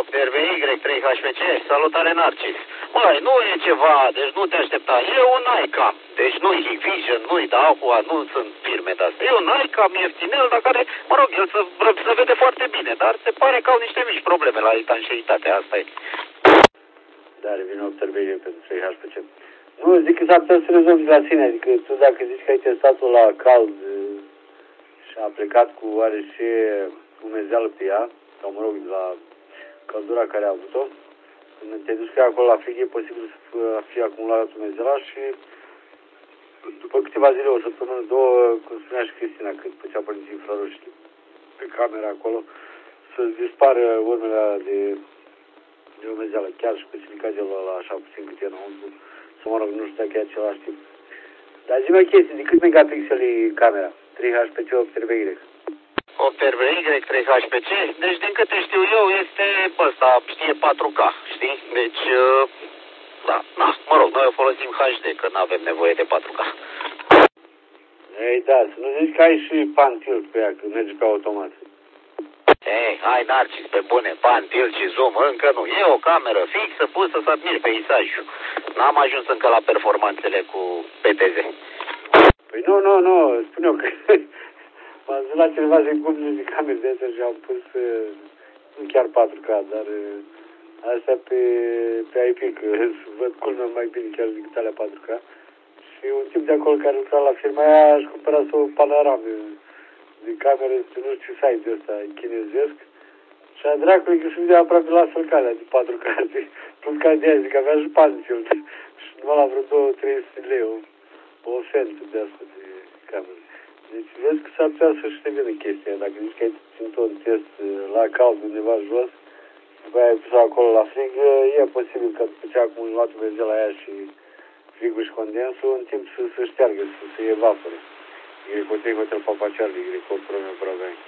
Observe Y3HPC, salutare Narcis. Măi, nu e ceva, deci nu te aștepta. E un ICAM, deci nu-i Hikvision, nu-i Dahua, nu sunt firme de-astea. E un ICAM ieftinel, dar care, mă rog, el se vede foarte bine, dar se pare că au niște mici probleme la etanșeitate, asta e. Da, revin observările pentru 3HPC. Nu, zic că s-ar putea să rezolvi la sine, adică tu dacă zici că ai testat-o la cald și a plecat cu oarește umezeală pe ea, sau mă rog, la căldura care a avut-o, când te duci cu ea acolo la frig, e posibil să fie acumulat umezeala și după câteva zile, o săptămână, două, cum spunea și Cristina, când făcea părinții infraroși pe camera acolo, să-ți dispară urmele de umezeală, chiar și cu silicazelul ăla așa puțin cât e înăuntru, să mă rog, nu știu dacă e același tip. Dar zi-mi o chestie, de cât megapixeli e camera? 3HPC Observe Y. Observe Y, 3HPC, deci din câte știu eu este ăsta, știe 4K, știi? Deci, da, mă rog, noi o folosim HD, că nu avem nevoie de 4K. Ei, da, să nu zici că ai și pan tilt pe ea, că merge pe automat. Ei, hai Narcis, pe bune, pan, tilt și zoom, încă nu. E o cameră fixă pusă să admiri peisajul. N-am ajuns încă la performanțele cu PTZ. Păi nu, spune eu că m-am zis la cineva de gumile de camere de astea și am pus, nu chiar 4K, dar astea pe IP, că văd culmea mai bine chiar decât alea 4K. Și un tip de acolo care lucra la firma aia aș cumpărat o panoramă de cameră, nu știu ce site ăsta chinezesc. Și a dracului că se aproape la fel ca alea de 4K, plus ca de aia, zic că avea și pantiul. Și numai la vreo 200-300 lei, o ofensă de asta de cameră. Deci vezi că s-ar putea să-și revină chestia. Dacă zici că ai ținut un test la cald undeva jos, după aia ai pus acolo la frig, e posibil că după ce acum luat la aia și frigul și condensul, în timp să se șteargă, să se evapore. Y3 Hotel Papacearlu, Y8 Romeo Bravoianchi.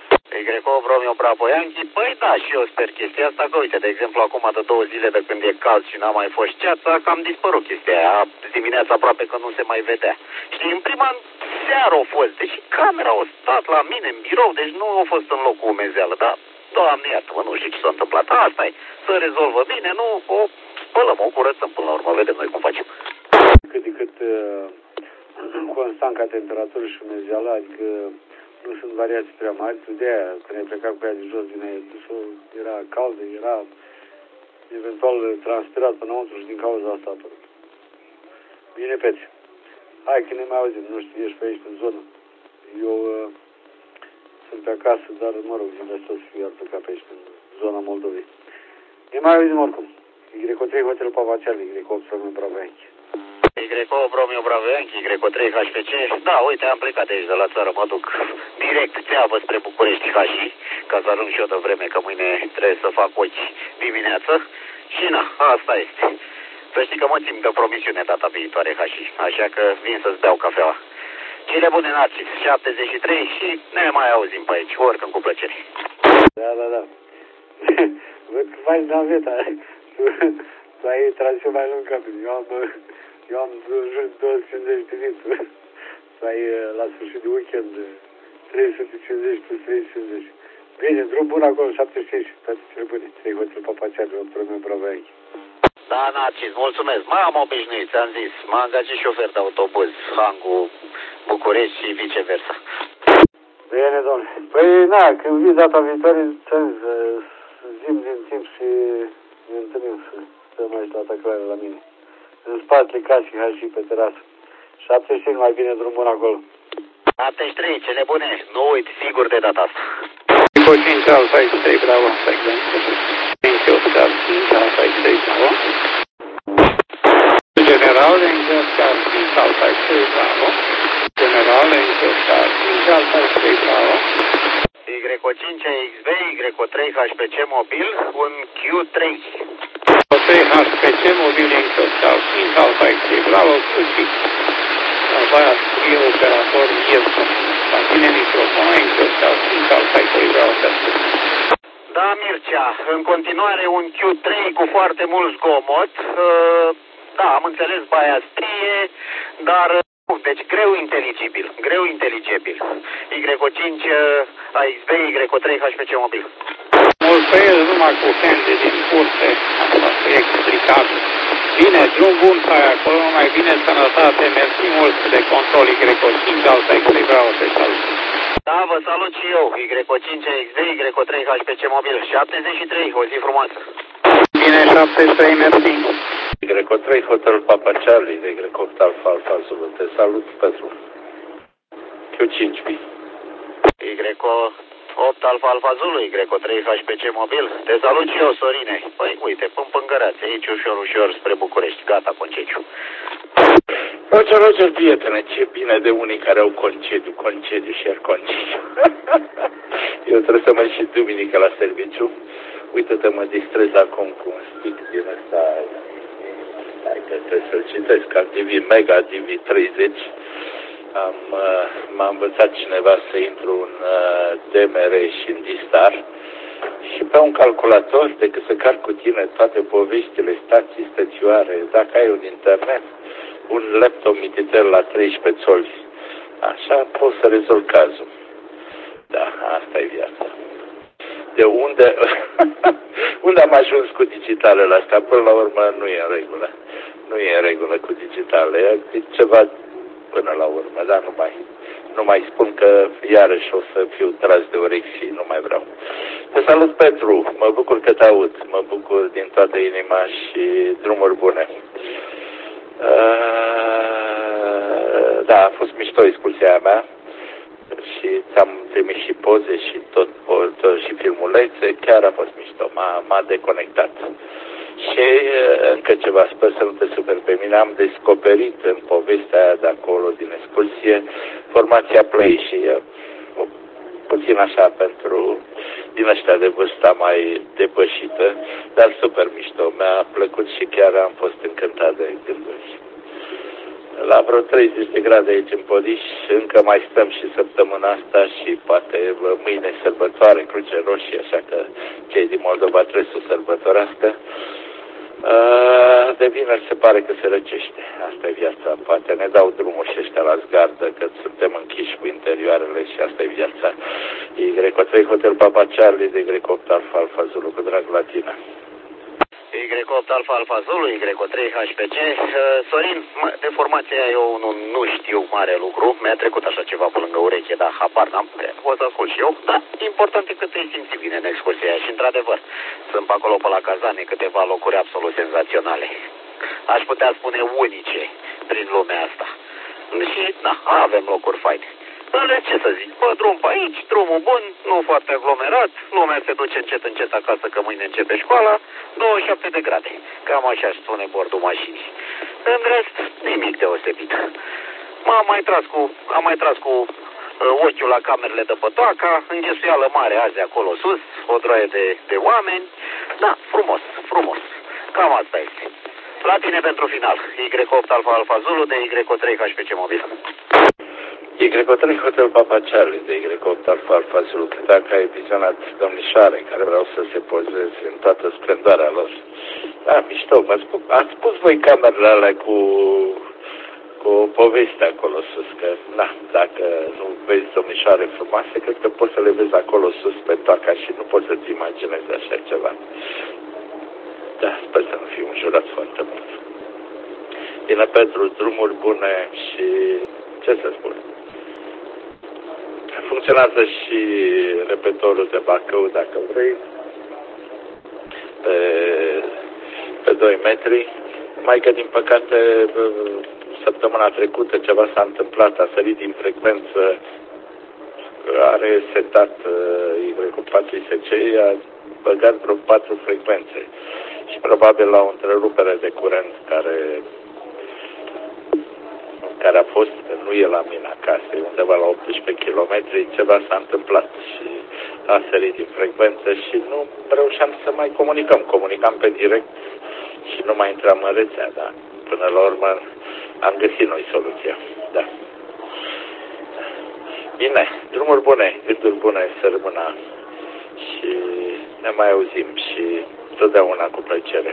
Y8 Romeo Bravoianchi, păi da, și eu sper chestia asta, că uite, de exemplu, acum de 2 zile de când e cald și n-a mai fost ceața, cam dispărut chestia aia, dimineața aproape că nu se mai vedea. Știi, în prima seară a fost, deci camera a stat la mine în birou, deci nu a fost în loc cu umezeală, dar, Doamne, iartă-mă, nu știu ce s-a întâmplat, asta e, să rezolvă bine, nu, o spălăm, o curățăm până la urmă, vedem noi cum facem. Cât de cât constant ca temperatură și umezeală, adică nu sunt variații prea mari, tu de aia, când ai plecat cu ea de jos din aia, era caldă, era eventual transpirat până înăuntru și din cauza asta a apărut. Bine, Peți, hai că ne mai auzim, nu știu, ești pe aici, în zonă. Eu sunt pe acasă, dar, mă rog, din asta să fiu iar plecat pe aici, în zona Moldovei. Ne mai auzim oricum. Y3 Hotel Papacearlu, Y8 Romeo Bravoianchi. Y8 Romeo Bravoianchi, Y3 HPC. Da, uite, am plecat de aici, de la țară, mă duc direct țeavă spre București, Hași, ca să ajung și eu de vreme, că mâine trebuie să fac ochi dimineață. Și na, asta este. Să știi că mă țin de promisiune data viitoare, Hași, așa că vin să-ți beau cafeaua. Cele bune, Narcis, 73 și ne mai auzim pe aici, oricând cu plăcere. Da. Văd că faci naveta. Tu ai traziu mai lung ca mine. Eu am jur 250 de zi. Tu ai la sfârșit de weekend 350 plus 350. Bine, drum bun acolo, 75 și toate cele bune. 3 Hotel Papacearlu, 8 Romeo Bravoianchi. Da, Narcis, mulțumesc. M-am obișnuit, ți-am zis. M-a angajat șofer de autobuz, Hangu, București și viceversa. Bine, domnule. Păi, na, când vii data viitoare, ți-am zim din timp și ne întâlnim să stăm aici la taclare la mine. În spatele casei, hai și pe terasă. 75, mai bine drum bun acolo. 73, cele bune. Nu uit, sigur de data asta. Eco 5 Alfa X3, bravo, exact. 5 Oscar 5 Alfa X3, bravo. General, Eco Oscar 5 Alfa X3, bravo. General, Eco Oscar 5 Alfa X3, bravo. Y5 XB, Y3 HPC mobil, un Q3. Q3 HPC mobil, Eco Oscar 5 Alfa X3, bravo, Q5. Băiat, e operator Ielson. La tine microfonul, Eco Oscar 5 Alfa X3, bravo, Da, Mircea, în continuare un Q3 cu foarte mult zgomot. Da, am înțeles baia strie, dar deci greu inteligibil. Y5 AXB, Y3 HPC mobil. Mult pe el numai cu hende din curte, asta e explicabil. Bine, drum bun să ai acolo, numai bine, sănătate, mersi mult de control Y5 Alfa X-Ray, bravo, te salut. Da, vă salut și eu, Y5XD, Y3HPC mobil, 73, o zi frumoasă. Bine, 73, mersi. Y3 Hotel Papa Charlie, de Y8 Alfa Alfa Zulu, te salut, Petru. Q5B. Y8 Alfa Alfa Zulu, Y3HPC mobil, te salut și eu, Sorine. Păi, uite, Pâmpângărați, aici ușor spre București, gata concediu. Roger, prietene, ce bine de unii care au concediu și iar concediu. Eu trebuie să merg și duminică la serviciu. Uite-te, mă distrez acum cu un stick din ăsta. Hai că trebuie să-l citesc, ADV Mega, ADV 30. M-a învățat cineva să intru în DMR și în D-Star. Și pe un calculator, decât să carc cu tine toate poveștile, stații, stățioare, dacă ai un internet, un laptop mititel la 13 țoli, așa poți să rezolvi cazul. Da, asta e viața. De unde am ajuns cu digitalele astea? Până la urmă nu e în regulă. Nu e în regulă cu digitalele. E ceva până la urmă, dar nu mai spun că iarăși o să fiu tras de urechi și nu mai vreau. Te salut, Petru, mă bucur că te aud, mă bucur din toată inima și drumuri bune. Da, a fost mișto excursia mea și ți-am trimis și poze și tot și filmulețe, chiar a fost mișto, m-a deconectat. Și încă ceva, sper să nu te superi pe mine, am descoperit în povestea aia de acolo, din excursie, formația Play și puțin așa pentru din ăștia de vârsta mai depășită, dar super mișto, mi-a plăcut și chiar am fost încântat de gânduri. La vreo 30 de grade aici în Podiș, încă mai stăm și săptămâna asta și poate mâine sărbătoare, Cruce Roșie, așa că cei din Moldova trebuie să o sărbătorească. De vineri se pare că se răcește. Asta e viața. Poate ne dau drumul și ăștia la zgardă, că suntem închiși cu interioarele și asta e viața. Y3 Hotel Papa Charlie, de Y8 Alfa Alfa Zulu, cu drag la tine. Y8 Alfa Alfa Zulu, Y3HPC. Sorin, de formația eu nu știu mare lucru. Mi-a trecut așa ceva pe lângă ureche, dar habar n-am. O să ascult și eu. Dar important e că te simți bine în excursia aia și într-adevăr sunt pe acolo pe la Cazane câteva locuri absolut senzaționale. Aș putea spune unice prin lumea asta. Și, da, avem locuri faine. Dar ce să zic, pe drum pe aici, drumul bun, nu foarte aglomerat, lumea se duce încet acasă că mâine începe școala, 27 de grade. Cam așa își spune bordul mașinii. În rest, nimic deosebit. Am mai tras cu ochiul la camerele de pătoaca, înghesuială mare azi acolo sus, o droaie de oameni. Da, frumos. Cam asta este. La tine pentru final, Y8 Alfa Alfa Zulu de Y3HPC mobil. Y3 Hotel Papa Charlie, de Y8 Alfa Alfa Zulu, că dacă ai vizionat domnișoare care vreau să se pozeze în toată splendoarea lor. Da, mișto, ați spus voi camerele alea cu poveste acolo sus, că, na, dacă nu vezi domnișoare frumoase, cred că poți să le vezi acolo sus pe toaca și nu poți să-ți imaginezi așa ceva. Da, sper să nu fiu înjurat foarte mult. Bine, Petru, drumuri bune și ce să spun? Funcționează și repetorul de Bacău, dacă vrei, pe 2 metri. Mai că, din păcate, săptămâna trecută ceva s-a întâmplat, a sărit din frecvență, are setat Y4ISC, a băgat vreo 4 frecvențe și probabil la o întrerupere de curent care a fost, că nu e la mine acasă, e undeva la 18 km, ceva s-a întâmplat și a sărit din frecvență și nu reușeam să mai comunicam pe direct și nu mai intram în rețea, dar până la urmă am găsit noi soluția, da. Bine, drumuri bune, gânduri bune, să rămână și ne mai auzim și totdeauna cu plăcere.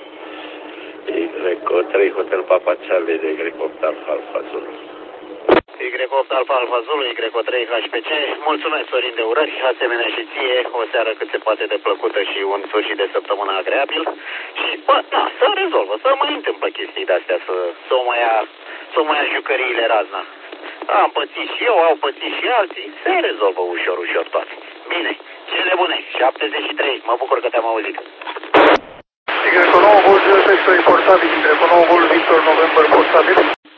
Y3 Hotel Papa Charlie, de Y8 Alfa Alfa Zulu. Y8 Alfa Alfa Zulu, Y3 HPC. Mulțumesc, Sorin, de urări, asemenea și ție, o seară cât se poate de plăcută și un sfârșit de săptămână agreabil. Și, bă, da, să rezolvă, să mai întâmplă chestii de-astea, să o mai ia jucăriile razna. Am pățit și eu, au pățit și alții, se rezolvă ușor, ușor toate. Bine, cele bune, 73, mă bucur că te-am auzit. Y9 Golf 06 portabil, Y9 Golf Victor November portabil.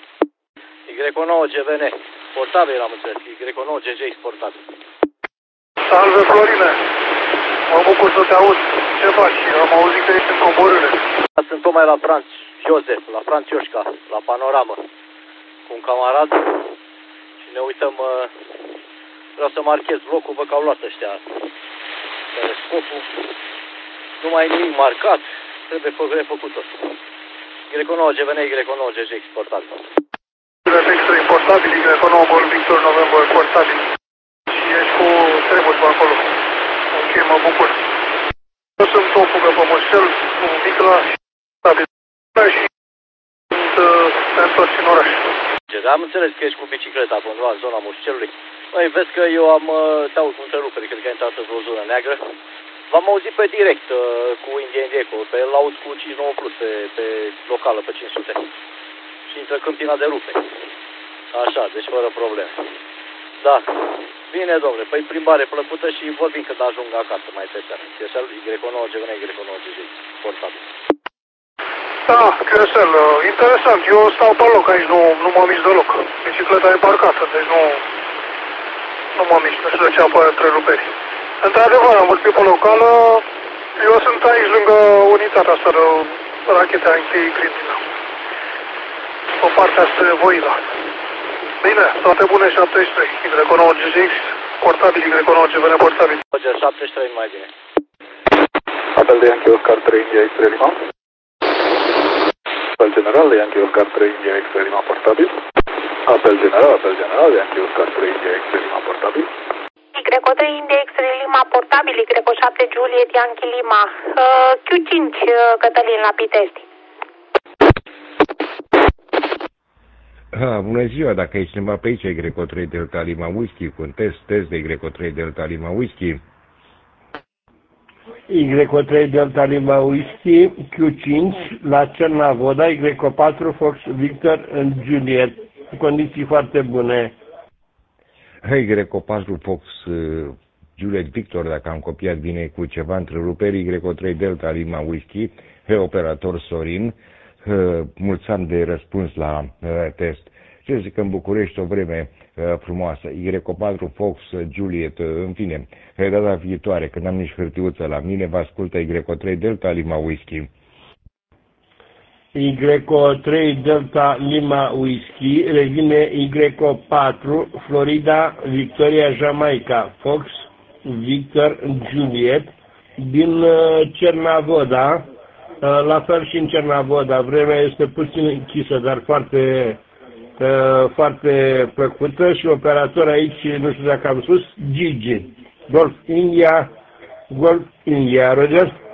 Y9 GVN, portabil am înțeles, Y9 GGX portabil. Salve, Florine! Mă bucur să te aud. Ce faci? Am auzit că ești în coborâre. Sunt tocmai la Franz Josef, la Franz Ioșca, la Panoramă, cu un camarad și ne uităm, vreau să marchez blocul, văd că au luat ăștia telescopul, nu mai e nimic marcat, trebuie refăcut tot. Y9 GVN, Y9 GGX portabil. Y3 portabil, Y9 Golf Victor November portabil. Și ești cu treburi pe acolo. Ok, mă bucur. Eu sunt o fugă pe Moșel, cu Micla și sunt întorci în oraș. Am înțeles că ești cu bicicleta pe undeva în zona Mușcelului. Măi, vezi că eu te aud cu întrerupere, cred că ai intrat într-o zonă neagră. V-am auzit pe direct cu India Eco, pe el aud cu 59 plus pe locală, pe 500. Și intră câmpina de rupe. Așa, deci fără probleme. Da, bine, domnule, păi plimbare plăcută și vorbim când ajung acasă mai pe seară. QSL, Y9 GVN, Y9 GGX, portabil. Da, QSL, interesant. Eu stau pe loc aici, nu mă mișc deloc. Bicicleta e parcată, deci nu mă mișc, nu știu de ce apare întreruperi. Într-adevăr, am vorbit pe locală, eu sunt aici lângă unitatea asta de rachete anti-grindină. Pe partea spre Voila. Bine, toate bune, 73. Y9 GGX, portabil, Y9 GVN, portabil. 73 mai bine. Apel de Yankee Oscar 3, India X-Ray Lima. Apel general de Yankee Oscar 3, India X-Ray Lima, portabil. Apel general de Yankee Oscar 3, India X-Ray Lima, portabil. Y3 India X-Ray Lima, portabil, Y7 Juliet Yankee Lima. Q5 Cătălin la Pitesti. Bună ziua, dacă e cineva pe aici, Y3 Delta Lima Whisky, cu un test de Y3 Delta Lima Whisky. Y3 Delta Lima Whisky, Q5, la Cernavoda, Y4 Fox Victor în Juliet, condiții foarte bune. Y4 Fox Juliet Victor, dacă am copiat bine cu ceva întreruperi, Y3 Delta Lima Whisky, operator Sorin, mulți ani de răspuns la test. Ce zic, în București o vreme frumoasă, Y4 Fox Juliet, în fine, data viitoare, când am nici hârtiuță la mine, vă ascultă Y3 Delta Lima Whisky. Y3 Delta Lima Whisky, revine Y4 Florida Victoria Jamaica Fox Victor Juliet din Cernavoda. La fel și în Cernavoda, vremea este puțin închisă, dar foarte plăcută și operator aici, nu știu dacă am spus, Gigi, Golf India, Roger.